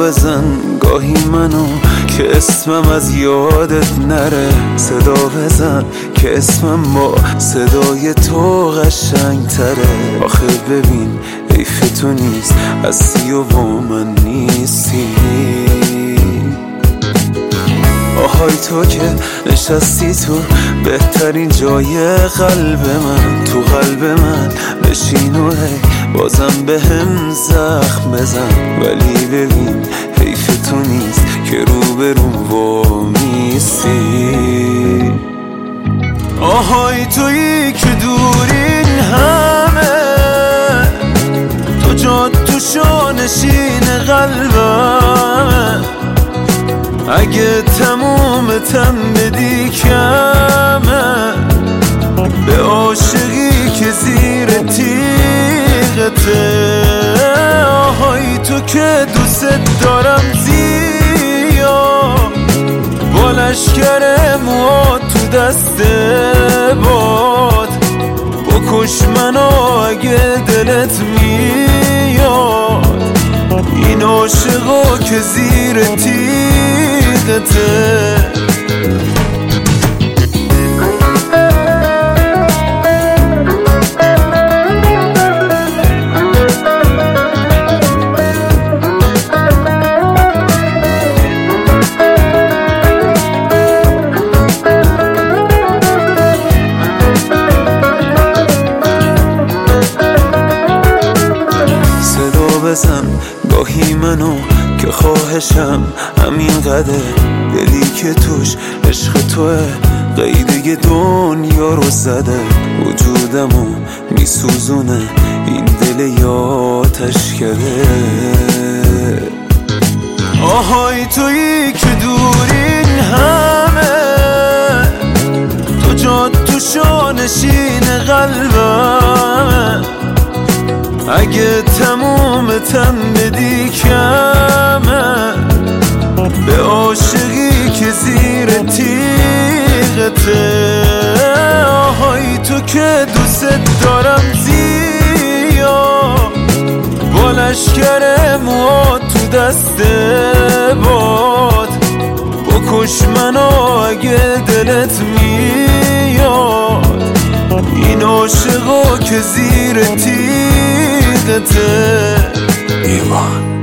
بزن گاهی منو که اسمم از یادت نره. صدا بزن که اسمم با صدای تو قشنگ تره. آخه ببین حیف تو نیست هستی و با من نیستی. آهای تو که نشستی تو بهترین جای قلب من، تو قلب من بشین و هی بازم به هم زخم بزن. ولی ببین حیف تو نیست که روبروم وامیستی. آهای تویی که دورین همه، تو جا تو شانشین قلبم. اگه تمومتم بدی کمه به عاشقی که زیر تیغته. آهای تو که دوست دارم زیاد، با لشکر موات تو دست باد. بکش منو اگه دلت میاد، این عاشقا که زیر تیغته. بزن گاهی منو که خواهشم همین قدر. دلی که توش عشق توه قیده دنیا رو زده. وجودمو میسوزونه این دل یاتش کرده. آهای تویی که دورین همه، تو جا تو شانشین قلبم. اگه تمومتم بدی کمه به عاشقی که زیر تیغته. آهای تو که دوست دارم زیاد، با لشکر موات تو دست باد. بکش منو اگه دلت میاد، این عاشقا که زیر تیغته. ایمان